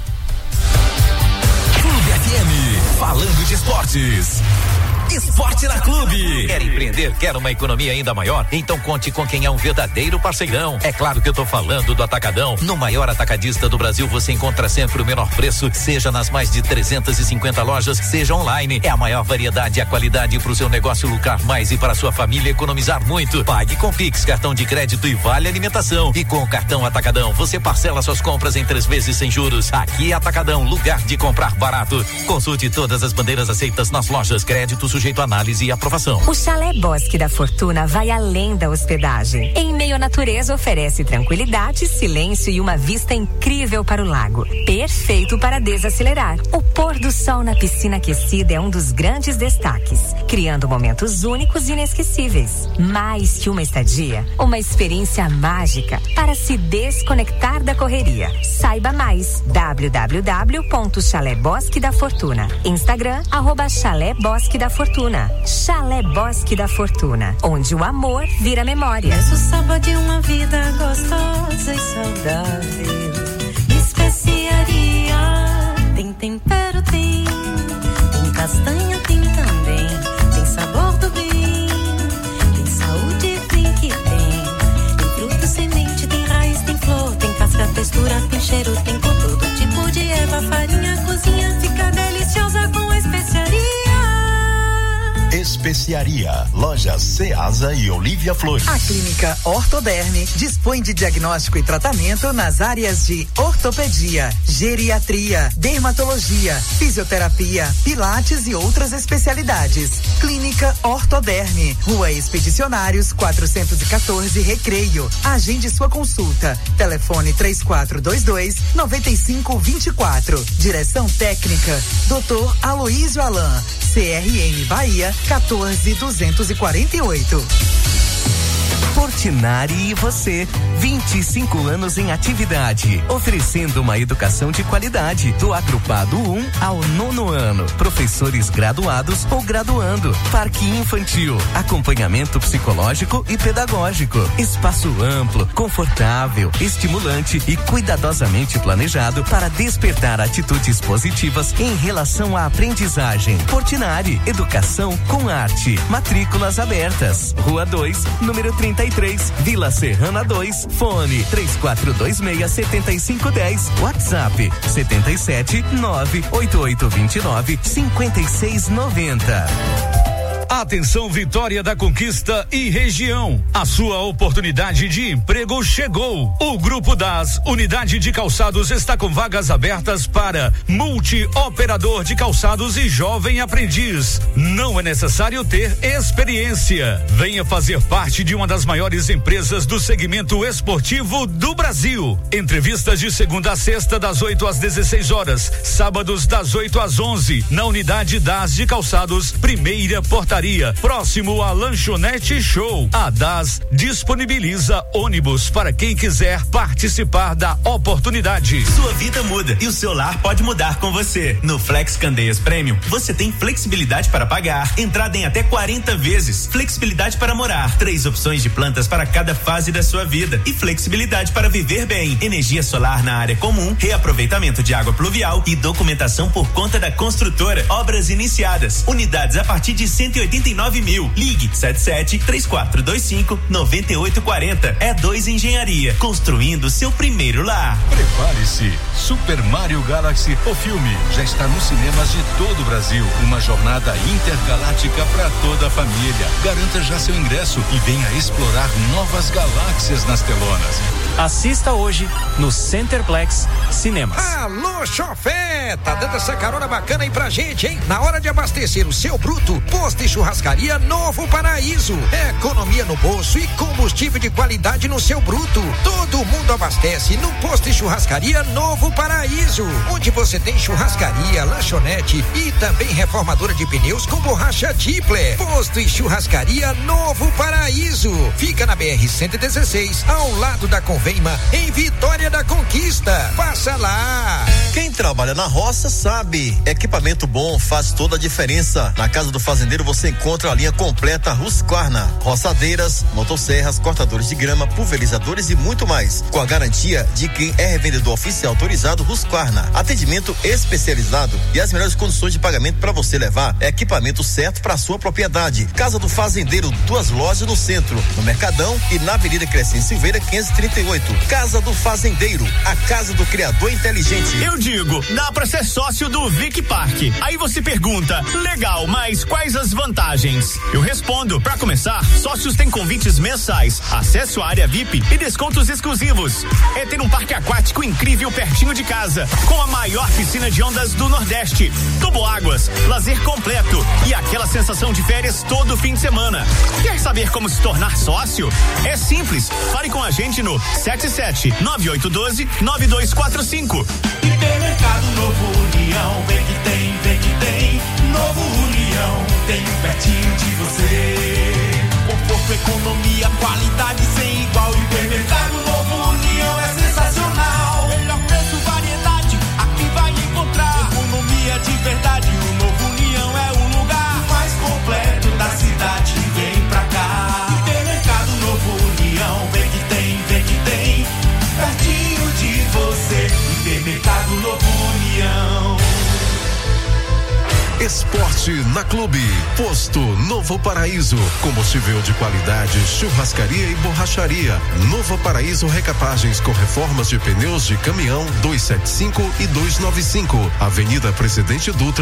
Clube F M, falando de esportes. Esporte na Clube. Quer empreender? Quer uma economia ainda maior? Então conte com quem é um verdadeiro parceirão. É claro que eu tô falando do Atacadão. No maior atacadista do Brasil você encontra sempre o menor preço, seja nas mais de trezentas e cinquenta lojas, seja online. É a maior variedade e a qualidade para o seu negócio lucrar mais e para sua família economizar muito. Pague com Pix, cartão de crédito e vale alimentação. E com o cartão Atacadão você parcela suas compras em três vezes sem juros. Aqui é Atacadão, lugar de comprar barato. Consulte todas as bandeiras aceitas nas lojas. Crédito sujeito a análise e aprovação. O Chalé Bosque da Fortuna vai além da hospedagem. Em meio à natureza oferece tranquilidade, silêncio e uma vista incrível para o lago. Perfeito para desacelerar. O pôr do sol na piscina aquecida é um dos grandes destaques, criando momentos únicos e inesquecíveis. Mais que uma estadia, uma experiência mágica para se desconectar da correria. Saiba mais. w w w ponto chalé bosque da fortuna. Instagram, arroba Chalé Bosque da Fortuna. Chalé Bosque da Fortuna, onde o amor vira memória. Peço sábado de uma vida gostosa e saudável. Especiaria, tem tempero, tem. Tem castanha, tem também. Tem sabor do bem. Tem saúde, tem que tem. Tem fruta, semente, tem raiz, tem flor. Tem casca, textura, tem cheiro, tem com todo tipo de erva, farinha, cozinha. Fica deliciosa com especiaria. Especiaria, lojas Ceasa e Olívia Flores. A Clínica Ortoderme dispõe de diagnóstico e tratamento nas áreas de ortopedia, geriatria, dermatologia, fisioterapia, pilates e outras especialidades. Clínica Ortoderme, Rua Expedicionários quatrocentos e quatorze, Recreio. Agende sua consulta. Telefone três quatro dois dois, nove cinco dois quatro. Direção técnica, doutor Aloísio Alain. C R M Bahia quatorze duzentos e quarenta e oito. Portinari e você, vinte e cinco anos em atividade, oferecendo uma educação de qualidade, do agrupado um ao nono ano, professores graduados ou graduando, parque infantil, acompanhamento psicológico e pedagógico, espaço amplo, confortável, estimulante e cuidadosamente planejado para despertar atitudes positivas em relação à aprendizagem. Portinari, educação com arte, matrículas abertas, Rua dois, número trinta e três, Vila Serrana dois, fone três quatro dois seis, sete cinco um zero, WhatsApp setenta e sete, nove oito oito dois nove, cinco seis nove zero. Atenção, Vitória da Conquista e região. A sua oportunidade de emprego chegou. O Grupo das Unidade de Calçados está com vagas abertas para multi-operador de calçados e jovem aprendiz. Não é necessário ter experiência. Venha fazer parte de uma das maiores empresas do segmento esportivo do Brasil. Entrevistas de segunda a sexta, das oito às dezesseis horas. Sábados, das oito às onze, na Unidade das de Calçados, primeira portaria, próximo à Lanchonete Show. A D A S disponibiliza ônibus para quem quiser participar da oportunidade. Sua vida muda e o seu lar pode mudar com você. No Flex Candeias Premium, você tem flexibilidade para pagar, entrada em até quarenta vezes, flexibilidade para morar, três opções de plantas para cada fase da sua vida e flexibilidade para viver bem. Energia solar na área comum, reaproveitamento de água pluvial e documentação por conta da construtora. Obras iniciadas, unidades a partir de cento e oitenta e nove mil. Ligue sete sete, três quatro dois cinco, nove oito quatro zero. É dois Engenharia, construindo seu primeiro lar. Prepare-se, Super Mario Galaxy, o filme, já está nos cinemas de todo o Brasil. Uma jornada intergaláctica para toda a família. Garanta já seu ingresso e venha explorar novas galáxias nas telonas. Assista hoje no Centerplex Cinemas. Alô, Chofé! Tá dando essa carona bacana aí pra gente, hein? Na hora de abastecer o seu bruto, posto e churrascaria Novo Paraíso. Economia no bolso e combustível de qualidade no seu bruto. Todo mundo abastece no posto e churrascaria Novo Paraíso, onde você tem churrascaria, lanchonete e também reformadora de pneus com borracha Tipler. Posto e churrascaria Novo Paraíso. Fica na B R cento e dezesseis, ao lado da Convença, em Vitória da Conquista. Passa lá. Quem trabalha na roça sabe, equipamento bom faz toda a diferença. Na Casa do Fazendeiro você encontra a linha completa Husqvarna, roçadeiras, motosserras, cortadores de grama, pulverizadores e muito mais, com a garantia de quem é revendedor oficial autorizado Husqvarna. Atendimento especializado e as melhores condições de pagamento para você levar equipamento certo para sua propriedade. Casa do Fazendeiro, duas lojas no centro, no Mercadão e na Avenida Crescente Silveira quinhentos e trinta e oito. Casa do Fazendeiro, a casa do criador inteligente. Eu digo, dá pra ser sócio do Vic Park. Aí você pergunta, legal, mas quais as vantagens? Eu respondo, pra começar, sócios têm convites mensais, acesso à área V I P e descontos exclusivos. É ter um parque aquático incrível pertinho de casa, com a maior piscina de ondas do Nordeste, toboáguas, lazer completo e aquela sensação de férias todo fim de semana. Quer saber como se tornar sócio? É simples, fale com a gente no sete sete, nove oito um dois, nove dois quatro cinco. Hipermercado Novo União, vem que tem, vem que tem. Novo União, tem um pertinho de você. Conforto, economia, qualidade sem igual. Hipermercado Novo União é sensacional. Melhor preço, variedade, aqui vai encontrar. Economia de verdade, o Novo União é o lugar mais completo da cidade. Vem pra cá. Hipermercado Novo União, vem que tem, vem que tem. Pertinho de você, Hipermercado Novo União. Esporte na Clube. Posto Novo Paraíso. Combustível de qualidade, churrascaria e borracharia. Novo Paraíso Recapagens com reformas de pneus de caminhão duzentos e setenta e cinco e duzentos e noventa e cinco. Avenida Presidente Dutra.